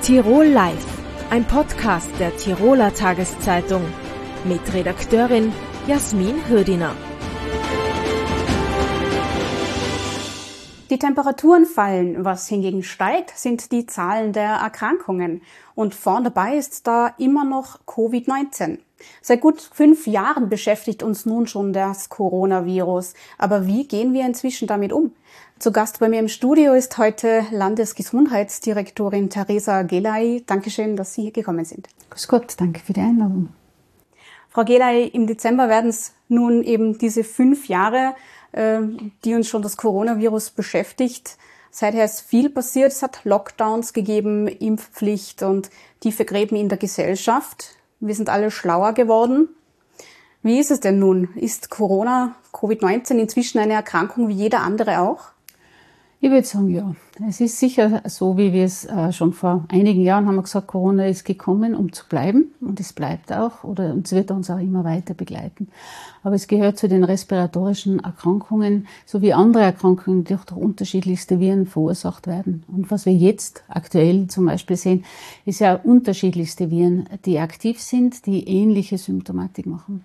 Tirol Live, ein Podcast der Tiroler Tageszeitung mit Redakteurin Jasmin Hürdiner. Die Temperaturen fallen, was hingegen steigt, sind die Zahlen der Erkrankungen. Und vorn dabei ist da immer noch Covid-19. Seit gut 5 Jahren beschäftigt uns nun schon das Coronavirus. Aber wie gehen wir inzwischen damit um? Zu Gast bei mir im Studio ist heute Landesgesundheitsdirektorin Theresa Gelay. Dankeschön, dass Sie hier gekommen sind. Grüß Gott, danke für die Einladung. Frau Gelay, im Dezember werden es nun eben diese 5 Jahre, die uns schon das Coronavirus beschäftigt. Seither ist viel passiert. Es hat Lockdowns gegeben, Impfpflicht und tiefe Gräben in der Gesellschaft. Wir sind alle schlauer geworden. Wie ist es denn nun? Ist Covid-19 inzwischen eine Erkrankung wie jeder andere auch? Ich würde sagen, ja. Es ist sicher so, wie wir es schon vor einigen Jahren haben wir gesagt, Corona ist gekommen, um zu bleiben. Und es bleibt auch, oder es wird uns auch immer weiter begleiten. Aber es gehört zu den respiratorischen Erkrankungen, sowie andere Erkrankungen, die durch unterschiedlichste Viren verursacht werden. Und was wir jetzt aktuell zum Beispiel sehen, ist ja unterschiedlichste Viren, die aktiv sind, die ähnliche Symptomatik machen.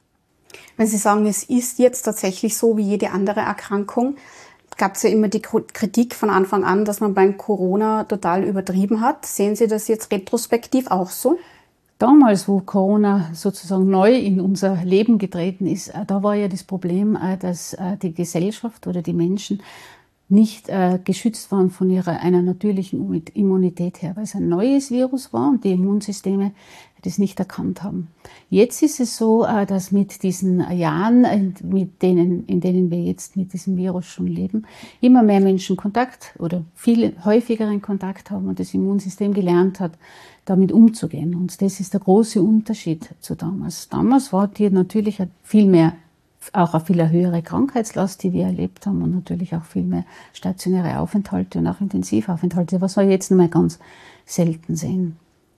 Wenn Sie sagen, es ist jetzt tatsächlich so wie jede andere Erkrankung, gab es ja immer die Kritik von Anfang an, dass man beim Corona total übertrieben hat. Sehen Sie das jetzt retrospektiv auch so? Damals, wo Corona sozusagen neu in unser Leben getreten ist, da war ja das Problem, dass die Gesellschaft oder die Menschen nicht geschützt waren von einer natürlichen Immunität her, weil es ein neues Virus war und die Immunsysteme das nicht erkannt haben. Jetzt ist es so, dass mit diesen Jahren, in denen wir jetzt mit diesem Virus schon leben, immer mehr Menschen Kontakt oder viel häufigeren Kontakt haben und das Immunsystem gelernt hat, damit umzugehen. Und das ist der große Unterschied zu damals. Damals war die natürlich viel mehr, auch eine viel höhere Krankheitslast, die wir erlebt haben und natürlich auch viel mehr stationäre Aufenthalte und auch Intensivaufenthalte, was wir jetzt nur mal ganz selten sehen.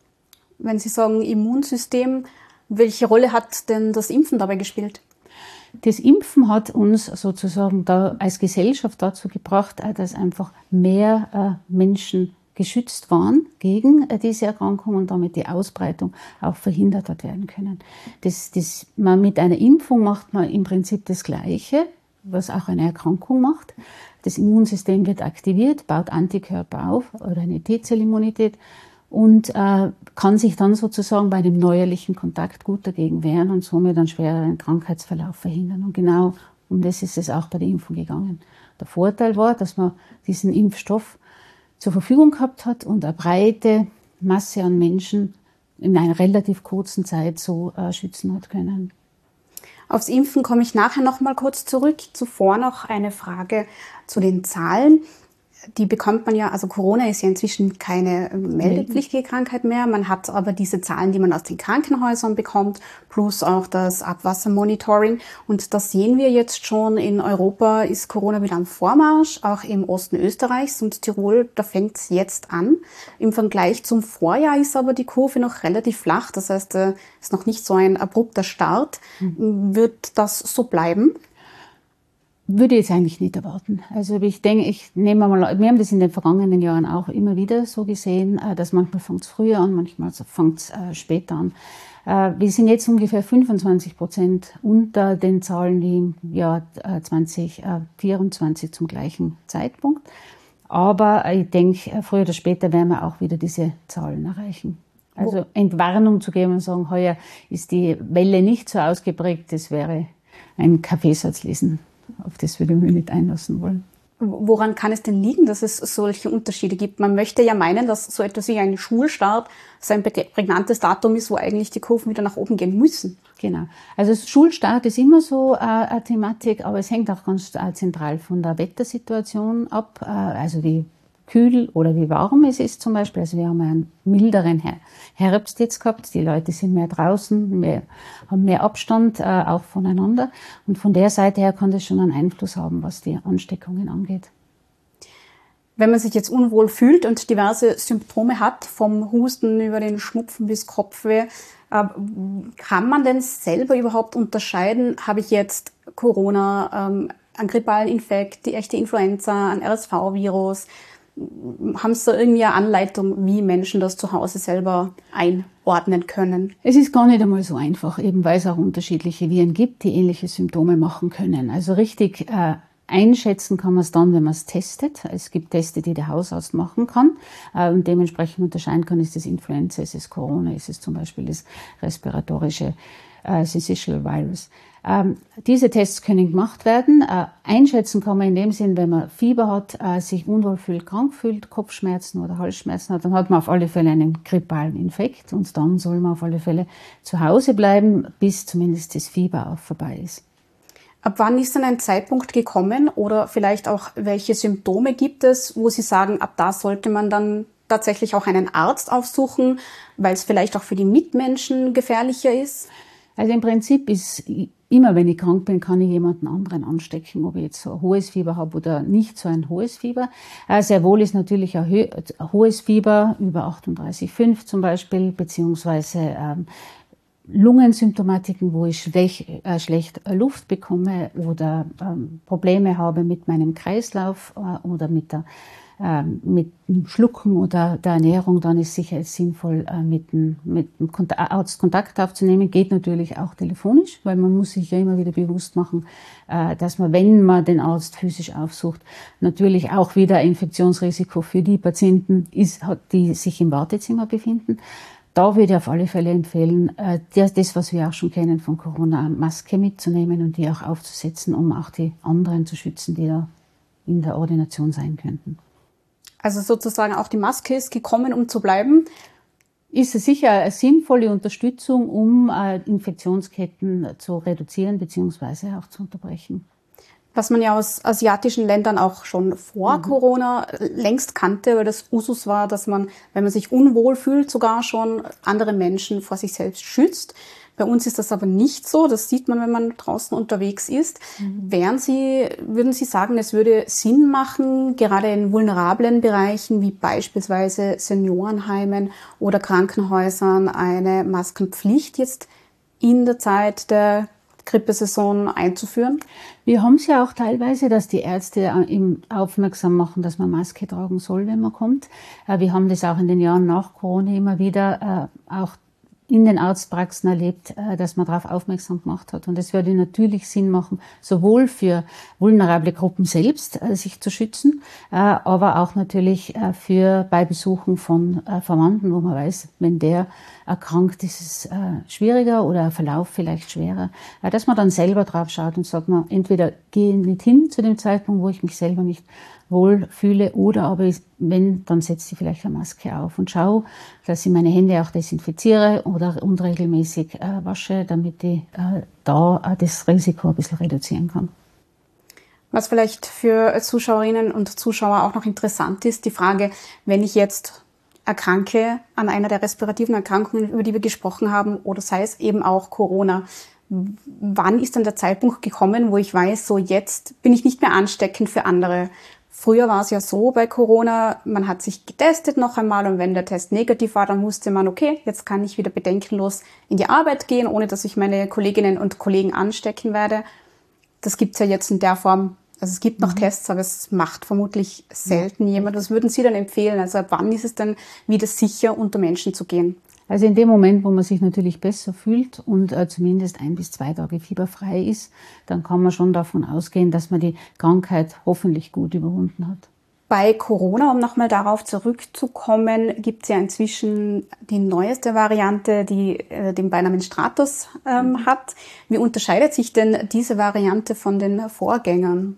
Wenn Sie sagen Immunsystem, welche Rolle hat denn das Impfen dabei gespielt? Das Impfen hat uns sozusagen da als Gesellschaft dazu gebracht, dass einfach mehr Menschen geschützt waren gegen diese Erkrankung und damit die Ausbreitung auch verhindert hat werden können. Mit einer Impfung macht man im Prinzip das Gleiche, was auch eine Erkrankung macht. Das Immunsystem wird aktiviert, baut Antikörper auf oder eine T-Zellimmunität und kann sich dann sozusagen bei dem neuerlichen Kontakt gut dagegen wehren und somit einen schwereren Krankheitsverlauf verhindern. Und genau um das ist es auch bei der Impfung gegangen. Der Vorteil war, dass man diesen Impfstoff zur Verfügung gehabt hat und eine breite Masse an Menschen in einer relativ kurzen Zeit so schützen hat können. Aufs Impfen komme ich nachher noch mal kurz zurück. Zuvor noch eine Frage zu den Zahlen. Die bekommt man ja, also Corona ist ja inzwischen keine meldepflichtige Krankheit mehr. Man hat aber diese Zahlen, die man aus den Krankenhäusern bekommt, plus auch das Abwassermonitoring. Und das sehen wir jetzt schon. In Europa ist Corona wieder am Vormarsch, auch im Osten Österreichs und Tirol, da fängt es jetzt an. Im Vergleich zum Vorjahr ist aber die Kurve noch relativ flach. Das heißt, es ist noch nicht so ein abrupter Start. Wird das so bleiben? Würde ich jetzt eigentlich nicht erwarten. Also ich denke, wir haben das in den vergangenen Jahren auch immer wieder so gesehen, dass manchmal fängt es früher an, manchmal fängt es später an. Wir sind jetzt ungefähr 25% unter den Zahlen wie im Jahr 2024 zum gleichen Zeitpunkt. Aber ich denke, früher oder später werden wir auch wieder diese Zahlen erreichen. Also Entwarnung zu geben und sagen, heuer ist die Welle nicht so ausgeprägt, das wäre ein Kaffeesatz lesen. Auf das würde ich mich nicht einlassen wollen. Woran kann es denn liegen, dass es solche Unterschiede gibt? Man möchte ja meinen, dass so etwas wie ein Schulstart so ein prägnantes Datum ist, wo eigentlich die Kurven wieder nach oben gehen müssen. Genau. Also Schulstart ist immer so eine Thematik, aber es hängt auch ganz zentral von der Wettersituation ab. Also wie kühl oder wie warm es ist zum Beispiel. Also wir haben einen milderen Herbst jetzt gehabt. Die Leute sind mehr draußen, haben mehr Abstand auch voneinander. Und von der Seite her kann das schon einen Einfluss haben, was die Ansteckungen angeht. Wenn man sich jetzt unwohl fühlt und diverse Symptome hat, vom Husten über den Schnupfen bis Kopfweh, kann man denn selber überhaupt unterscheiden, habe ich jetzt Corona, einen grippalen Infekt, die echte Influenza, ein RSV-Virus? haben Sie da irgendwie eine Anleitung, wie Menschen das zu Hause selber einordnen können? Es ist gar nicht einmal so einfach, eben weil es auch unterschiedliche Viren gibt, die ähnliche Symptome machen können. Also richtig einschätzen kann man es dann, wenn man es testet. Es gibt Teste, die der Hausarzt machen kann und dementsprechend unterscheiden kann, ist es Influenza, ist es Corona, ist es zum Beispiel das respiratorische Syncytial Virus. Diese Tests können gemacht werden. Einschätzen kann man in dem Sinn, wenn man Fieber hat, sich unwohl fühlt, krank fühlt, Kopfschmerzen oder Halsschmerzen hat, dann hat man auf alle Fälle einen grippalen Infekt und dann soll man auf alle Fälle zu Hause bleiben, bis zumindest das Fieber auch vorbei ist. Ab wann ist denn ein Zeitpunkt gekommen oder vielleicht auch welche Symptome gibt es, wo Sie sagen, ab da sollte man dann tatsächlich auch einen Arzt aufsuchen, weil es vielleicht auch für die Mitmenschen gefährlicher ist? Also im Prinzip ist immer, wenn ich krank bin, kann ich jemanden anderen anstecken, ob ich jetzt so ein hohes Fieber habe oder nicht so ein hohes Fieber. Sehr wohl ist natürlich ein hohes Fieber, über 38,5 zum Beispiel, beziehungsweise Lungensymptomatiken, wo ich schlecht Luft bekomme oder Probleme habe mit meinem Kreislauf oder mit dem Schlucken oder der Ernährung, dann ist sicher sinnvoll, mit dem Arzt Kontakt aufzunehmen. Geht natürlich auch telefonisch, weil man muss sich ja immer wieder bewusst machen, dass man, wenn man den Arzt physisch aufsucht, natürlich auch wieder Infektionsrisiko für die Patienten ist, die sich im Wartezimmer befinden. Da würde ich auf alle Fälle empfehlen, das, was wir auch schon kennen von Corona, eine Maske mitzunehmen und die auch aufzusetzen, um auch die anderen zu schützen, die da in der Ordination sein könnten. Also sozusagen auch die Maske ist gekommen, um zu bleiben. Ist es sicher eine sinnvolle Unterstützung, um Infektionsketten zu reduzieren bzw. auch zu unterbrechen. Was man ja aus asiatischen Ländern auch schon vor Corona längst kannte, weil das Usus war, dass man, wenn man sich unwohl fühlt, sogar schon andere Menschen vor sich selbst schützt. Bei uns ist das aber nicht so. Das sieht man, wenn man draußen unterwegs ist. Würden Sie sagen, es würde Sinn machen, gerade in vulnerablen Bereichen wie beispielsweise Seniorenheimen oder Krankenhäusern eine Maskenpflicht jetzt in der Zeit der Grippesaison einzuführen? Wir haben es ja auch teilweise, dass die Ärzte aufmerksam machen, dass man Maske tragen soll, wenn man kommt. Wir haben das auch in den Jahren nach Corona immer wieder auch in den Arztpraxen erlebt, dass man darauf aufmerksam gemacht hat. Und es würde natürlich Sinn machen, sowohl für vulnerable Gruppen selbst sich zu schützen, aber auch natürlich bei Besuchen von Verwandten, wo man weiß, wenn der erkrankt, ist es schwieriger oder Verlauf vielleicht schwerer, dass man dann selber drauf schaut und sagt, man entweder gehe nicht hin zu dem Zeitpunkt, wo ich mich selber nicht wohl fühle, oder aber wenn, dann setze ich vielleicht eine Maske auf und schaue, dass ich meine Hände auch desinfiziere oder unregelmäßig wasche, damit ich da das Risiko ein bisschen reduzieren kann. Was vielleicht für Zuschauerinnen und Zuschauer auch noch interessant ist, die Frage, wenn ich jetzt erkranke an einer der respirativen Erkrankungen, über die wir gesprochen haben, oder sei es eben auch Corona, wann ist dann der Zeitpunkt gekommen, wo ich weiß, so jetzt bin ich nicht mehr ansteckend für andere? Früher war es ja so bei Corona, man hat sich getestet noch einmal und wenn der Test negativ war, dann wusste man, okay, jetzt kann ich wieder bedenkenlos in die Arbeit gehen, ohne dass ich meine Kolleginnen und Kollegen anstecken werde. Das gibt's ja jetzt in der Form. Also es gibt noch Tests, aber es macht vermutlich selten jemand. Was würden Sie dann empfehlen? Also ab wann ist es dann wieder sicher, unter Menschen zu gehen? Also in dem Moment, wo man sich natürlich besser fühlt und zumindest 1 bis 2 Tage fieberfrei ist, dann kann man schon davon ausgehen, dass man die Krankheit hoffentlich gut überwunden hat. Bei Corona, um nochmal darauf zurückzukommen, gibt es ja inzwischen die neueste Variante, die den Beinamen Stratus hat. Wie unterscheidet sich denn diese Variante von den Vorgängern?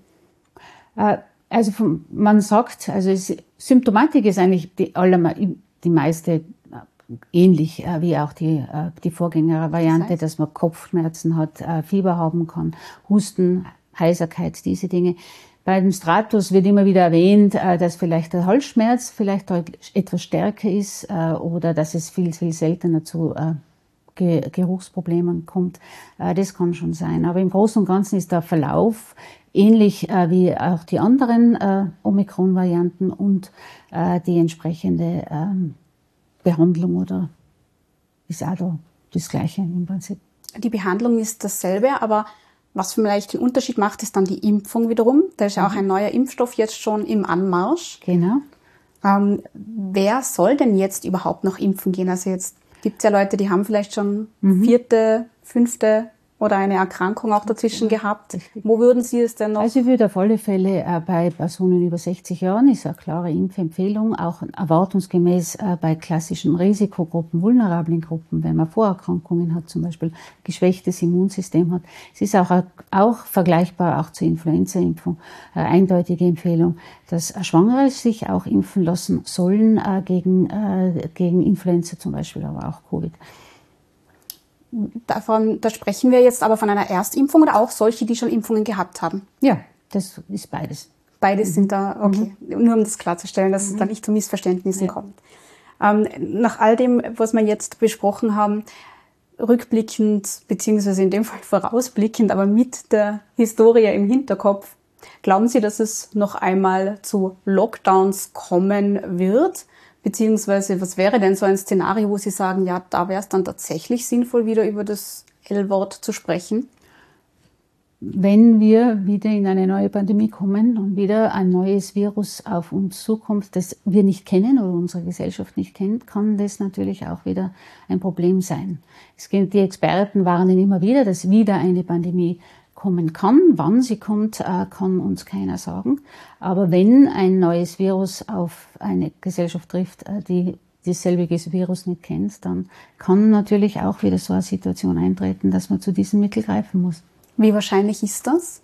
Also man sagt, Symptomatik ist eigentlich die meiste ähnlich wie auch die Vorgängervariante, dass man Kopfschmerzen hat, Fieber haben kann, Husten, Heiserkeit, diese Dinge. Bei dem Stratus wird immer wieder erwähnt, dass vielleicht der Halsschmerz vielleicht etwas stärker ist oder dass es viel, viel seltener zu Geruchsproblemen kommt. Das kann schon sein. Aber im Großen und Ganzen ist der Verlauf ähnlich wie auch die anderen Omikron-Varianten und die entsprechende Behandlung oder ist auch da das Gleiche im Prinzip. Die Behandlung ist dasselbe, aber was vielleicht den Unterschied macht, ist dann die Impfung wiederum. Da ist ja auch ein neuer Impfstoff jetzt schon im Anmarsch. Genau. Wer soll denn jetzt überhaupt noch impfen gehen? Also jetzt gibt es ja Leute, die haben vielleicht schon 4., 5. oder eine Erkrankung auch dazwischen gehabt. Wo würden Sie es denn noch? Also ich würde auf alle Fälle bei Personen über 60 Jahren, ist eine klare Impfempfehlung, auch erwartungsgemäß bei klassischen Risikogruppen, vulnerablen Gruppen, wenn man Vorerkrankungen hat, zum Beispiel geschwächtes Immunsystem hat. Es ist auch vergleichbar auch zur Influenza-Impfung, eindeutige Empfehlung, dass Schwangere sich auch impfen lassen sollen gegen Influenza zum Beispiel, aber auch Covid. Da sprechen wir jetzt aber von einer Erstimpfung oder auch solche, die schon Impfungen gehabt haben? Ja, das ist beides. Beides sind da, okay. Nur um das klarzustellen, dass es da nicht zu Missverständnissen kommt. Nach all dem, was wir jetzt besprochen haben, rückblickend, beziehungsweise in dem Fall vorausblickend, aber mit der Historie im Hinterkopf, glauben Sie, dass es noch einmal zu Lockdowns kommen wird? Beziehungsweise, was wäre denn so ein Szenario, wo Sie sagen, ja, da wäre es dann tatsächlich sinnvoll, wieder über das L-Wort zu sprechen? Wenn wir wieder in eine neue Pandemie kommen und wieder ein neues Virus auf uns zukommt, das wir nicht kennen oder unsere Gesellschaft nicht kennt, kann das natürlich auch wieder ein Problem sein. Die Experten warnen immer wieder, dass wieder eine Pandemie kommen kann. Wann sie kommt, kann uns keiner sagen. Aber wenn ein neues Virus auf eine Gesellschaft trifft, die dasselbe Virus nicht kennt, dann kann natürlich auch wieder so eine Situation eintreten, dass man zu diesem Mittel greifen muss. Wie wahrscheinlich ist das?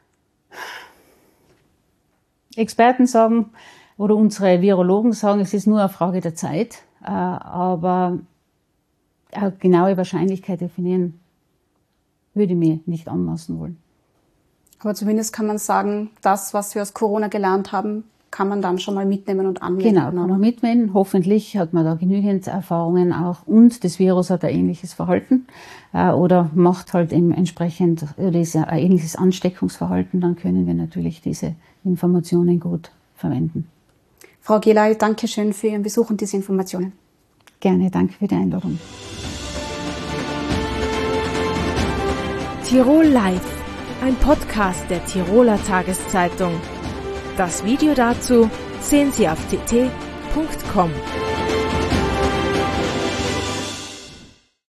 Experten sagen, oder unsere Virologen sagen, es ist nur eine Frage der Zeit, aber eine genaue Wahrscheinlichkeit definieren würde ich mir nicht anmaßen wollen. Aber zumindest kann man sagen, das, was wir aus Corona gelernt haben, kann man dann schon mal mitnehmen und anwenden. Genau, kann man mitnehmen. Hoffentlich hat man da genügend Erfahrungen auch und das Virus hat ein ähnliches Verhalten oder macht halt eben entsprechend oder ist ein ähnliches Ansteckungsverhalten, dann können wir natürlich diese Informationen gut verwenden. Frau Gelay, danke schön für Ihren Besuch und diese Informationen. Gerne, danke für die Einladung. Tirol Live, ein Podcast der Tiroler Tageszeitung. Das Video dazu sehen Sie auf tt.com.